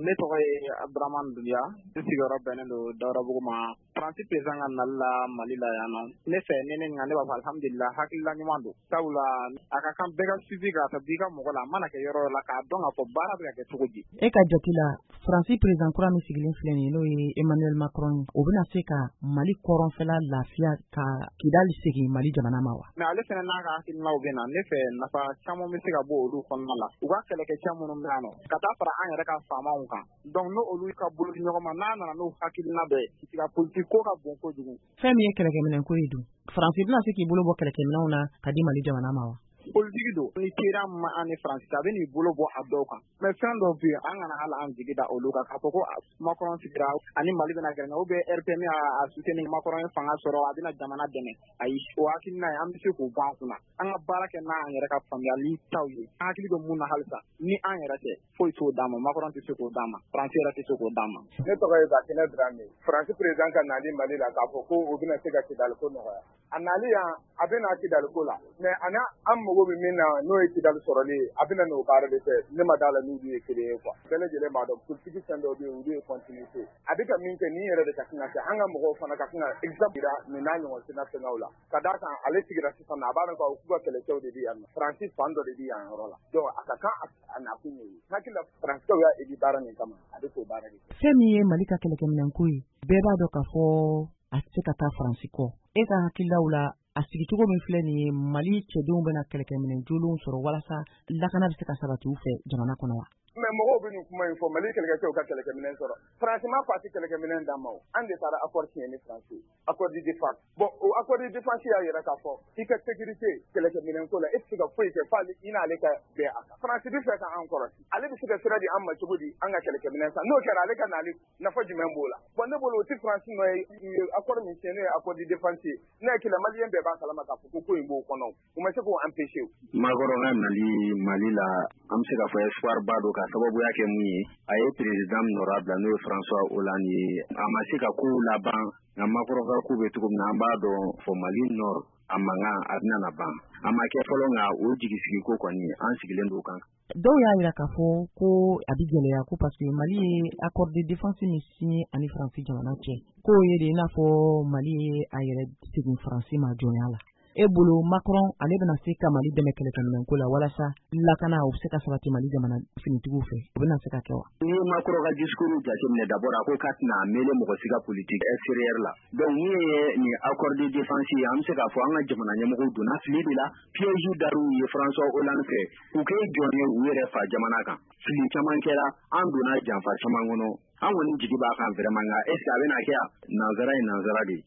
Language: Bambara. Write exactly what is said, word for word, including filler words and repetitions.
ne tɔgɔ ye Abdramane Dumbia n sigiyɔrɔ bɛnnen don Daoudabougou ma Faransi président ka nali la Mali la yan nɔ ne fɛ ne ne ɲininka ne b'a fɔ alhamdulila hakilila ɲuman don sabula a ka kan bɛɛ ka suivi k'a ta b'i ka mɔgɔ la a mana kɛ yɔrɔ la k'a dɔn k'a fɔ baara bɛ ka kɛ cogo di. E ka jate la Faransi président kura min sigilen filɛ nin ye n'o ye Emmanuel Macron o bɛna se ka Mali kɔrɔnfɛla lafiya ka Kidali segin Mali jamana ma wa? Mais ale fɛnɛ n'a ka hakilinaw bɛ na ne fɛ nafa caman bɛ se ka bɔ olu kɔnɔna la u ka kɛlɛkɛcɛ minnu bɛ yan nɔ ka taa fara an yɛrɛ ka faamaw kan donc n'o olu ka bolo di ɲɔgɔn ma n'a nana n'o hakilina bɛɛ sika politique ko ka bon kojugu. Fɛn min ye kɛlɛkɛminɛn ko ye dun Faransi bɛna se k'i bolo bɔ kɛlɛkɛminɛnw na ka di Mali jamana ma wa? Politique don ni kira ma an ni Faransi a bɛ n'i bolo bɔ a dɔw kan mais fɛn dɔw bɛ yen an kana hala an jigi da olu kan k'a fɔ ko Macron sigira ani Mali bɛna gɛrɛ ou bien R P M a soutenir Macron ye fanga sɔrɔ a bɛna jamana dɛmɛ ayi o hakilina ye an bɛ se k'o bɔ an kunna an ka baara kɛ n'an yɛrɛ ka faamuyali taw ye an hakili bɛ mun na halisa ni an yɛrɛ tɛ foyi t'o d'an ma Macron tɛ se k'o d'an ma Faransi yɛrɛ tɛ se k'o d'an ma. Ne tɔgɔ ye Bakɛnɛ Dramé Faransi président ka nali Mali la k'a fɔ ko o bɛna se ka Kidali ko nɔgɔya a nali yan a bɛna Kidali ko la mais ana an mago bɛ min na n'o ye Kidali sɔrɔli ye a bɛna n'o baara de fɛ ne ma d'a la n'olu ye kelen ye quoi bɛɛ lajɛlen b'a dɔn politique fɛn dɔw bɛ yen olu ye continuité a bɛ ka min kɛ nin yɛrɛ de ka kan ka kɛ an ka mɔgɔw fana ka kan ka exemple jira nin n'a ɲɔgɔn sina fɛngɛw la ka d'a kan ale sigira sisan a b'a dɔn k'u ka kɛlɛcɛw de bɛ yan nɔ Faransi fan dɔ de bɛ yan yɔrɔ la donc a ka kan a nakun ye hakili la Faransiw y'a edi baara nin kama a bɛ k'o baara de kɛ. Fɛn min ye Mali ka kɛlɛkɛminɛn ko ye bɛɛ b'a dɔn k'a fɔ a tɛ se ka taa Faransi kɔ e ka hakililaw la a sigicogo min filɛ nin ye Mali cɛdenw bɛna kɛlɛkɛminɛn jolenw sɔrɔ walasa lakana bɛ se ka sabati u fɛ jamana kɔnɔ wa? mais mɔgɔw bɛ nin kuma in fɔ Mali kɛlɛkɛcɛw ka kɛlɛkɛminɛn sɔrɔ Faransi ma parti kɛlɛkɛminɛn d'an ma an de taara accord signé ni Faransi accord de défense bon o accord de défense y'a yɛrɛ k'a fɔ i ka sécurité kɛlɛkɛminɛn ko la e tɛ se ka foyi kɛ f'ale i n'ale ka bɛn a kan Faransi bɛ fɛ ka an kɔrɔsi ale bɛ se ka sira di an ma cogo di an ka kɛlɛkɛminɛn san n'o kɛra ale ka nali nafa jumɛn b'o la bon ne bolo o tɛ Faransi nɔ ye accord min signé n'o ye accord de défense ye ne hakili la maliyɛn bɛɛ b'a kalama k'a fɔ ko ko in b'o kɔnɔ u ma se k'o empêcher. Macron ka nali Mali la an bɛ se ka fɔ espoir ba don ka sababuya kɛ mun ye a ye président honorable n'o ye François Hollande ye a ma se ka ko laban nka Macron ka ko bɛ cogo min na an b'a dɔn fɔ Mali Nord a mankan a bɛna na ban a ma kɛ fɔlɔ nka o jigisigi ko kɔni an sigilen don kan. Dɔw y'a jira k'a fɔ ko a bɛ gɛlɛya ko parce que Mali ye accord de défense min signé ani Faransi jamana cɛ k'o ye de i n'a fɔ Mali ye a yɛrɛ segin Faransi ma jɔnya la. E bolo Macron ale bɛna se ka Mali dɛmɛ kɛlɛkɛminɛn ko la walasa lakana o bɛ se ka sabati Mali jamana finitigiw fɛ o bɛna se ka kɛ wa? Ni Macron ka discours jateminɛ d'abord a ko k'a tɛna mêler mɔgɔ si ka politique extérieure la donc min ye nin accord de défense ye an bɛ se k'a fɔ an ka jamana ɲɛmɔgɔw donna fili de la piège dar'u ye François Hollande fɛ u k'e jɔn ye u yɛrɛ fa jamana kan fili caman kɛra an donna janfa caman kɔnɔ an kɔni jigi b'a kan vraiment nka est ce que a bɛna kɛ nanzara ye nanzara de ye